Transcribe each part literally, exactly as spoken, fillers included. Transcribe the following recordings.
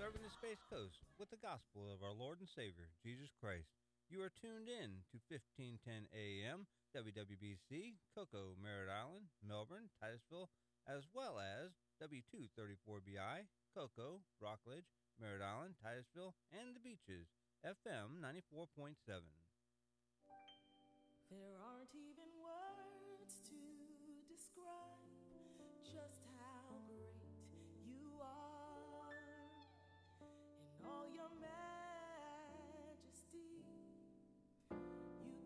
serving the Space Coast with the gospel of our Lord and Savior, Jesus Christ. You are tuned in to fifteen ten A M, W W B C, Cocoa, Merritt Island, Melbourne, Titusville, as well as W two thirty-four B I, Cocoa, Rockledge, Merritt Island, Titusville, and the Beaches, F M ninety-four point seven. There aren't even words to describe just how great you are in all your majesty. You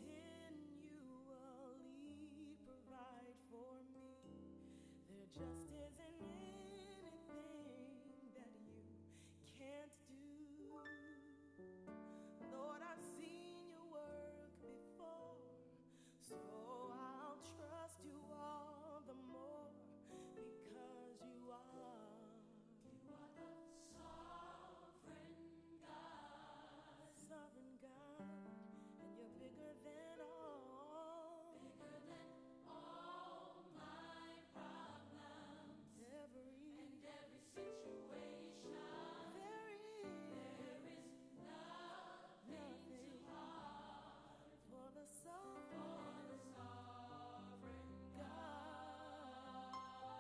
continually provide for me. There just isn't anything that you can't do. Lord, I've seen your work before, so I'll trust you all the more because you are. You are the sovereign God. Sovereign God, and you're bigger than all. Bigger than all my problems. Every and every situation. There is, there is nothing, nothing too hard for the sovereign, for the sovereign God.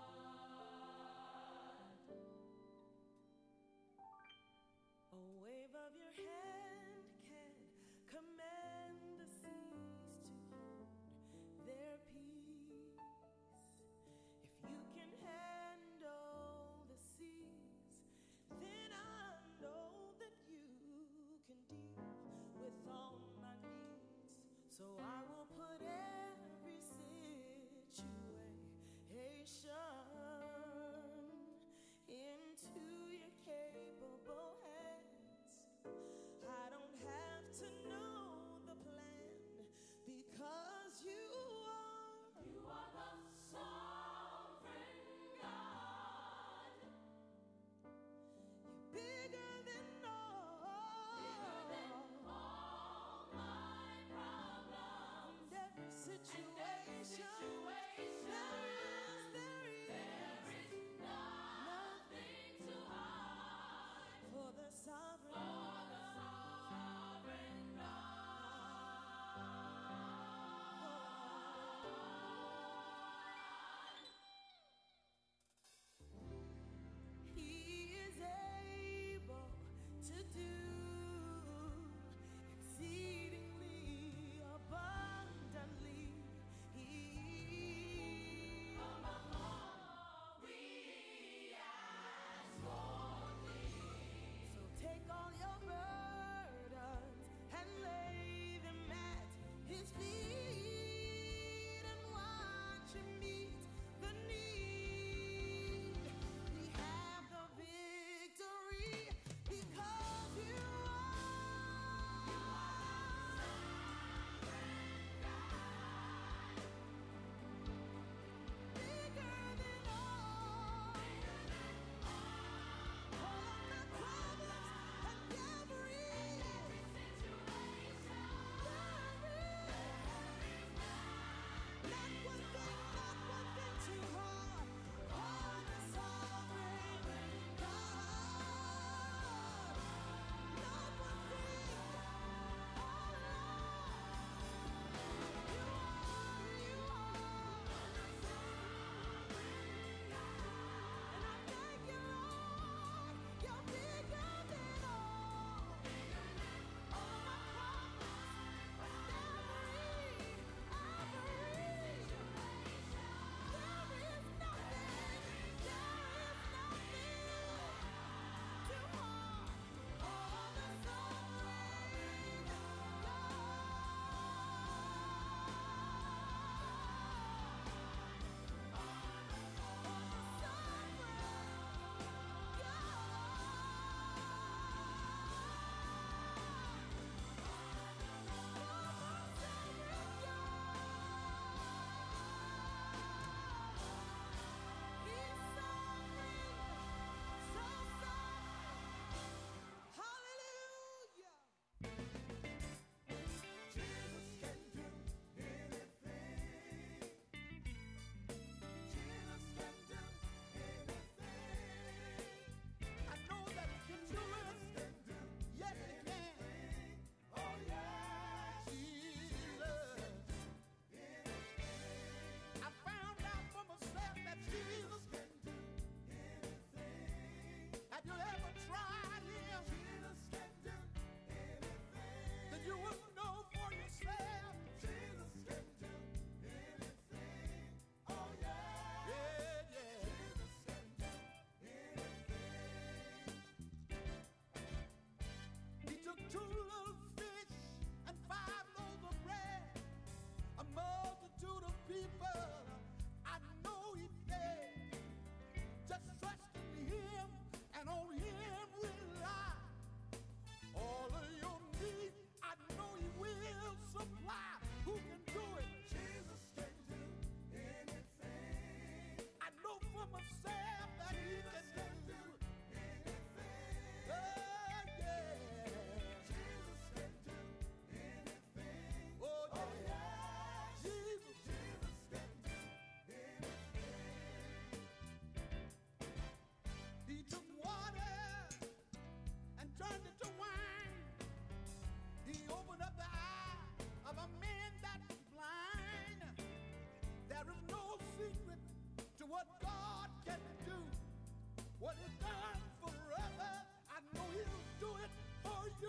A wave of your hand can command the seas to hold their peace. If you can handle the seas, then I know that you can deal with all my needs. So I will put every situation into your capable hands. I don't have to know the plan because you are. You are the sovereign God. You're bigger than all. Bigger than all my problems. And every situation. And every situation. There is, there is. There is nothing too hard for the sovereign. For the sovereign God. He is able to do exceedingly abundantly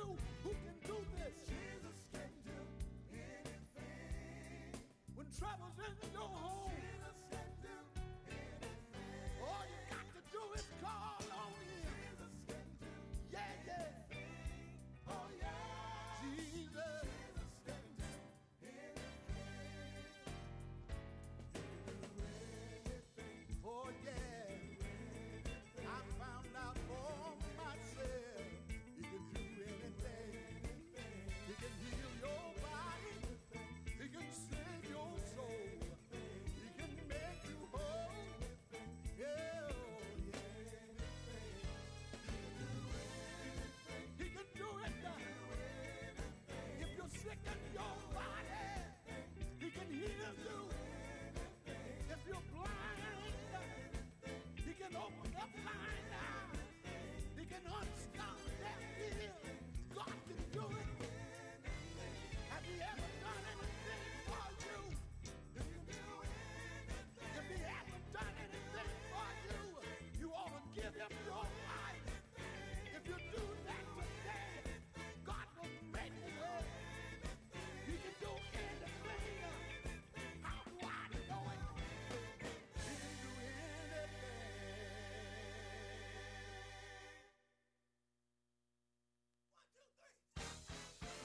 you who can do this. Jesus can do anything. When trouble's in your home, Jesus can do anything. All you got to do is call on him. Jesus can do yeah, yeah. Oh, yeah. Jesus. Jesus can do anything. Do anything. Oh, yeah. I found out for myself. He can do anything. He can heal your body. He can save your soul. He can make you whole. Yeah, oh, yeah. He can do it. If you're sick in your body, he can heal you. If you're blind, he can open up blind eyes. He can unstop deaf ears. God can do it. Have he ever done anything for you? If he hasn't done anything for you, you ought to give him your life. If you do that today, God will make it work. He can do anything. How do I know it? He can do anything. One, two, three.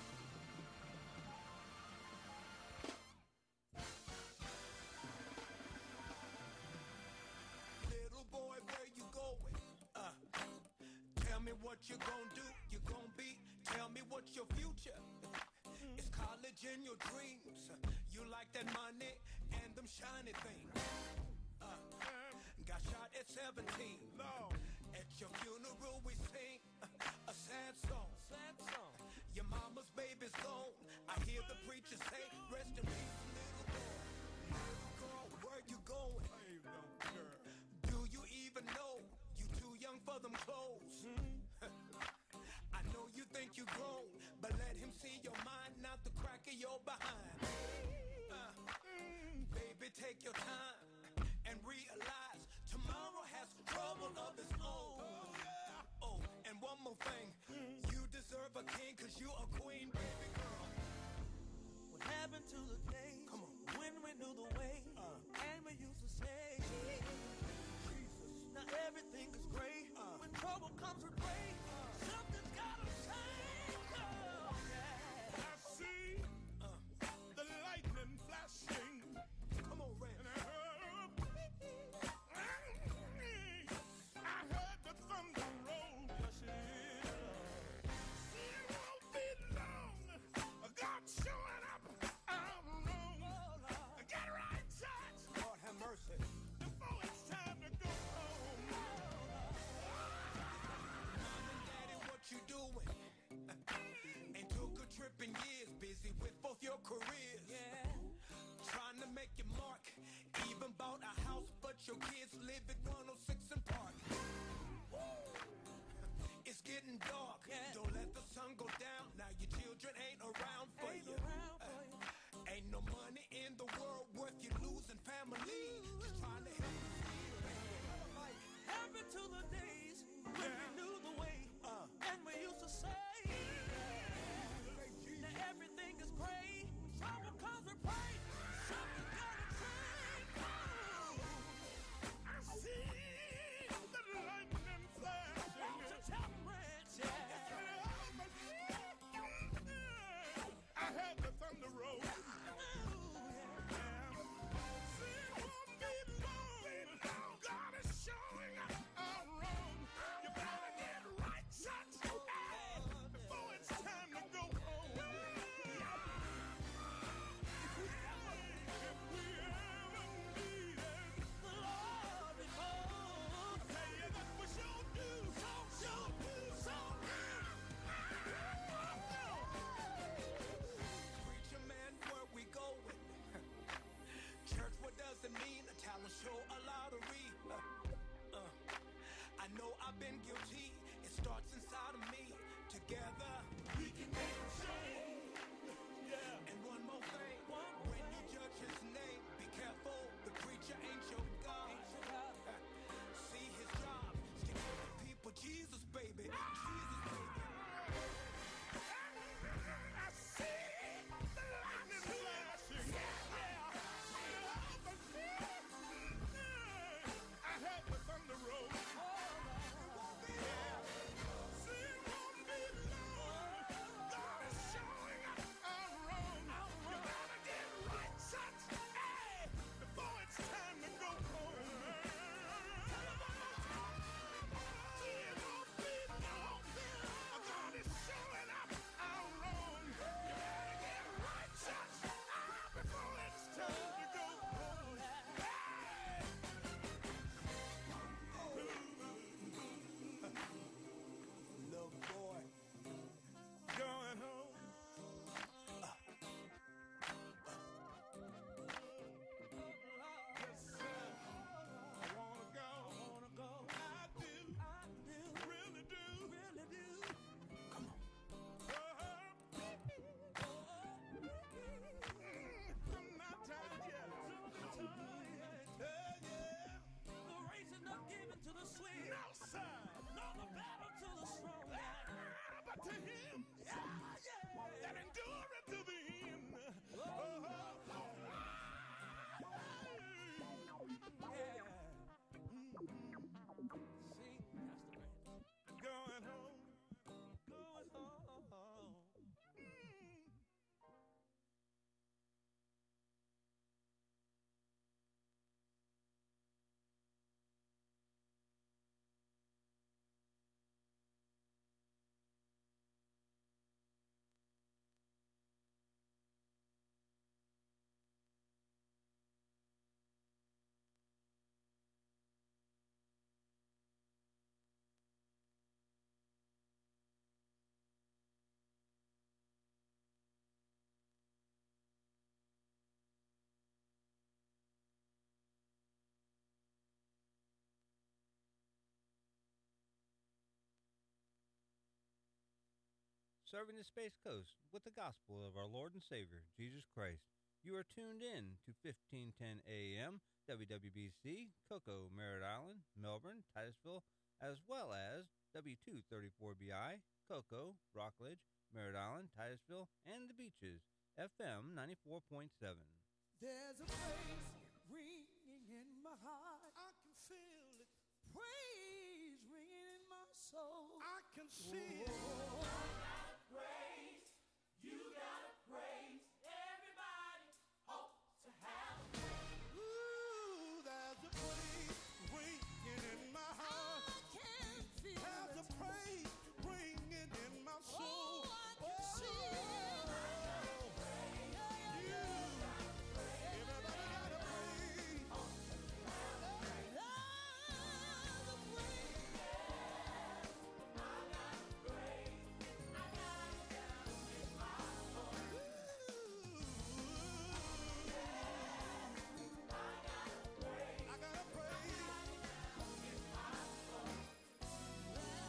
Little boy, where you going? Uh, tell me what you gonna do. You gonna be. Tell me what's your future. It's college in your dreams. You like that money and them shiny things. Uh, got shot at seventeen. At your funeral we sing uh, a sad song. Sad song. Your mama's baby's gone. I hear the preacher say, rest in peace, little boy. Little girl, where you going? Do you even know you too young for them clothes? I know you think you grown, but let him see your mind, not the crack of your behind. Uh, baby, take your time and realize tomorrow has trouble of its own. Oh, and one more thing, you deserve a king cause you a queen, baby girl. What happened to the days Come on. when we knew the way and we used to say, now everything is great. When trouble comes with rain, something's gotta change. Oh, yeah. I see the lightning flashing, Come on, Red. and I heard, I heard the thunder roll. See, it won't be long. God showing up. I'm wrong. Get right, church, Lord have mercy. before it's time to go home. Mom and Daddy, what you doing? Ain't took a trip in years, busy with both your careers. Yeah. Trying to make your mark, even bought a house, but your kids live at one oh six and Park. It's getting dark, Yeah. don't let the sun go down. Now your children ain't around for Ain't you. around for you. Uh, ain't no money in the world worth you losing family. Just trying to help you feel. Happen to the days when we knew the way and we used to say, now everything is great. Trouble comes with pain. Something's gotta change. I see the lightning flashing. So tell me, Red, yeah. I heard the thunder roll. See, it won't be long. God is showing up. I'm wrong. You better get right, church, before it's time to go home. If we ever needed, The Lord is home. tell you that we sure do. So, sure do. So, Preacher man, where we going? Church, what does it mean? A talent show, a lottery. Uh, uh, I know I've been guilty. It starts inside of me. Together, we can make a change. Yeah. And one more thing. When you judge his name, be careful. The preacher ain't your God. Uh, See his job. Stick with the people. Jesus, baby. Jesus, baby. serving the Space Coast with the gospel of our Lord and Savior, Jesus Christ. You are tuned in to fifteen ten A M, W W B C, Cocoa, Merritt Island, Melbourne, Titusville, as well as W two thirty-four B I, Cocoa, Rockledge, Merritt Island, Titusville, and the Beaches, F M ninety-four point seven. There's a praise ringing in my heart. I can feel it. Praise ringing in my soul. I can see